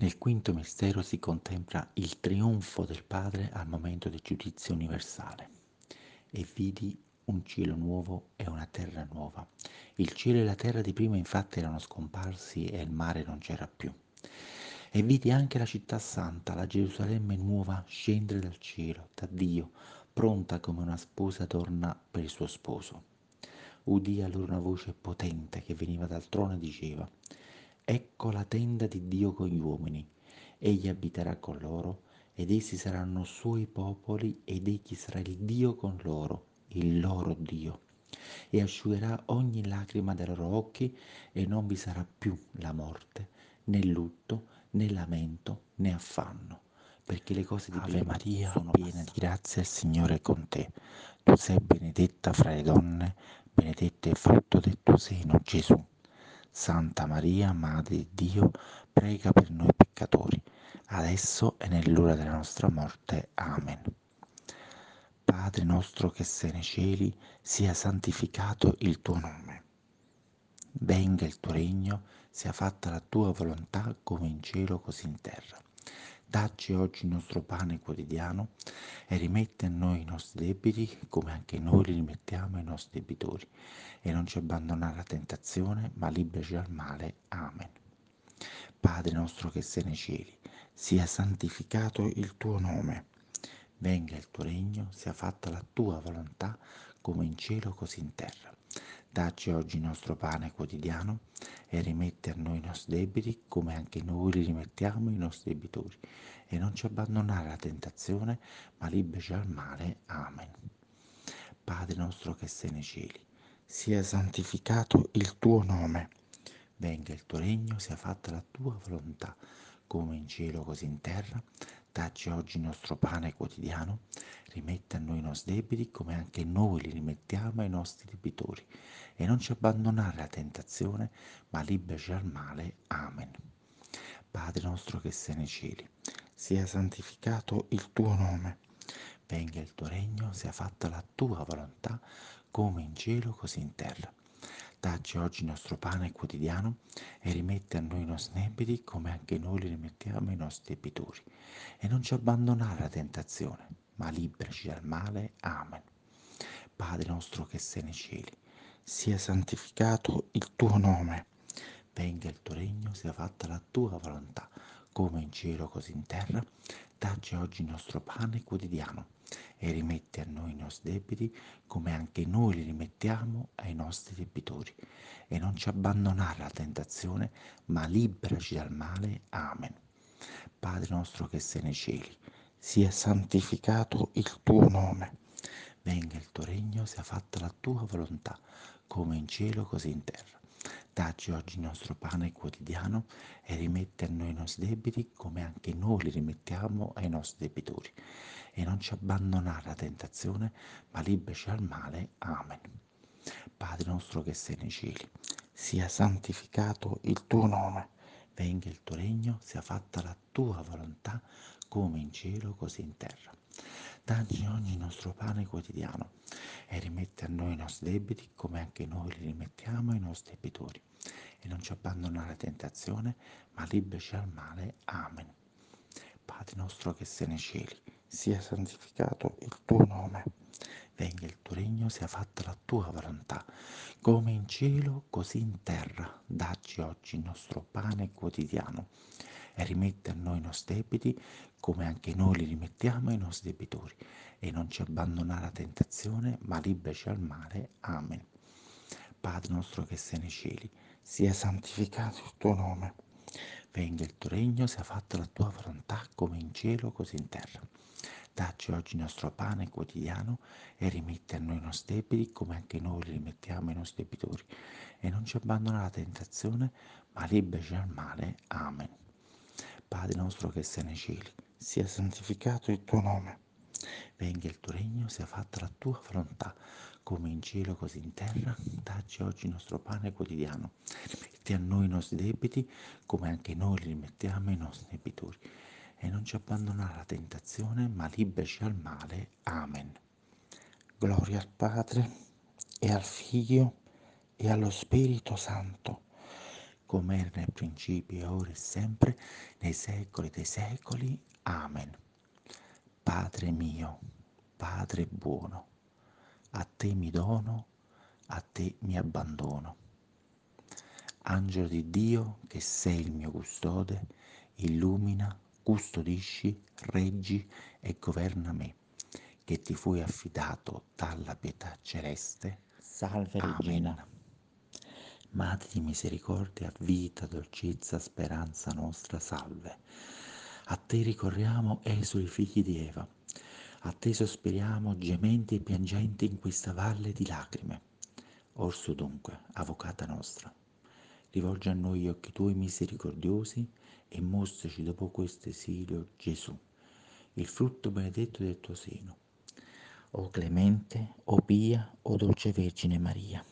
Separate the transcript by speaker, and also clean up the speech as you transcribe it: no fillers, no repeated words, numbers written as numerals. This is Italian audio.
Speaker 1: Nel quinto mistero si contempla il trionfo del Padre al momento del giudizio universale. E vidi un cielo nuovo e una terra nuova. Il cielo e la terra di prima infatti erano scomparsi e il mare non c'era più. E vidi anche la città santa, la Gerusalemme nuova, scendere dal cielo, da Dio, pronta come una sposa torna per il suo sposo. Udì allora una voce potente che veniva dal trono e diceva: Ecco la tenda di Dio con gli uomini. Egli abiterà con loro, ed essi saranno suoi popoli, ed egli sarà il Dio con loro, il loro Dio. E asciugherà ogni lacrima dai loro occhi, e non vi sarà più la morte, né lutto, né lamento, né affanno, perché le cose di
Speaker 2: Ave
Speaker 1: prima
Speaker 2: Maria,
Speaker 1: sono
Speaker 2: piena di
Speaker 1: passate.
Speaker 2: grazia, il Signore è con te. Tu sei benedetta fra le donne, benedetto è il frutto del tuo seno, Gesù. Santa Maria, Madre di Dio, prega per noi peccatori, adesso e nell'ora della nostra morte. Amen. Padre nostro che sei nei cieli, sia santificato il tuo nome. Venga il tuo regno, sia fatta la tua volontà come in cielo così in terra. Dacci oggi il nostro pane quotidiano e rimetti a noi i nostri debiti come anche noi li rimettiamo ai nostri debitori. E non ci abbandonare alla tentazione, ma liberaci dal male. Amen. Padre nostro che sei nei cieli, sia santificato il tuo nome. Venga il tuo regno, sia fatta la tua volontà come in cielo così in terra. Dacci oggi il nostro pane quotidiano e rimetti a noi i nostri debiti come anche noi li rimettiamo ai nostri debitori. E non ci abbandonare alla tentazione, ma liberaci dal male. Amen. Padre nostro che sei nei cieli, sia santificato il tuo nome. Venga il tuo regno, sia fatta la tua volontà, come in cielo così in terra. Dacci oggi il nostro pane quotidiano, rimetti a noi i nostri debiti come anche noi li rimettiamo ai nostri debitori. E non ci abbandonare alla tentazione, ma liberaci dal male. Amen. Padre nostro che sei nei cieli, sia santificato il tuo nome. Venga il tuo regno, sia fatta la tua volontà, come in cielo così in terra. Dacci oggi il nostro pane quotidiano e rimetti a noi i nostri debiti come anche noi li rimettiamo ai nostri debitori. E non ci abbandonare alla tentazione, ma liberaci dal male. Amen. Padre nostro che sei nei cieli, sia santificato il tuo nome. Venga il tuo regno, sia fatta la tua volontà, come in cielo così in terra. Dacci oggi il nostro pane quotidiano e rimetti a noi i nostri debiti come anche noi li rimettiamo ai nostri debitori. E non ci abbandonare alla tentazione, ma liberaci dal male. Amen. Padre nostro che sei nei cieli, sia santificato il tuo nome. Venga il tuo regno, sia fatta la tua volontà, come in cielo così in terra. Dacci oggi il nostro pane quotidiano e rimetti a noi i nostri debiti come anche noi li rimettiamo ai nostri debitori. E non ci abbandonare alla tentazione, ma liberaci dal male. Amen. Padre nostro che sei nei cieli, sia santificato il tuo nome. Venga il tuo regno, sia fatta la tua volontà, come in cielo così in terra. Dacci oggi il nostro pane quotidiano e rimetti a noi i nostri debiti come anche noi li rimettiamo ai nostri debitori. E non ci abbandonare alla tentazione, ma liberaci dal male. Amen. Padre nostro che sei nei cieli, sia santificato il tuo nome. Venga il tuo regno, sia fatta la tua volontà, come in cielo così in terra. Dacci oggi il nostro pane quotidiano e rimetti a noi i nostri debiti come anche noi li rimettiamo ai nostri debitori. E non ci abbandonare alla tentazione, ma liberaci dal male. Amen. Padre nostro che sei nei cieli, sia santificato il tuo nome. Venga il tuo regno, sia fatta la tua volontà come in cielo così in terra. Dacci oggi il nostro pane quotidiano e rimetti a noi i nostri debiti come anche noi li rimettiamo ai nostri debitori. E non ci abbandonare alla tentazione, ma liberaci dal male. Amen. Padre nostro che sei nei cieli, sia santificato il tuo nome. Venga il tuo regno, sia fatta la tua volontà, come in cielo così in terra. Dacci oggi il nostro pane quotidiano. Rimetti a noi i nostri debiti, come anche noi li rimettiamo ai nostri debitori. E non ci abbandonare alla tentazione, ma liberaci dal male. Amen. Gloria al Padre, e al Figlio, e allo Spirito Santo,
Speaker 1: come era nel principio, ora e sempre, nei secoli dei secoli. Amen. Padre mio, Padre buono, a te mi dono, a te mi abbandono. Angelo di Dio, che sei il mio custode, illumina, custodisci, reggi e governa me, che ti fui affidato dalla pietà celeste.
Speaker 2: Salve Regina.
Speaker 1: Amen. Madre di misericordia, vita, dolcezza, speranza nostra, salve. A te ricorriamo, esuli figli di Eva. A te sospiriamo, gementi e piangenti in questa valle di lacrime. Orso dunque, avvocata nostra, rivolgi a noi gli occhi tuoi misericordiosi e mostraci dopo questo esilio Gesù, il frutto benedetto del tuo seno.
Speaker 2: O clemente, o pia, o dolce Vergine Maria.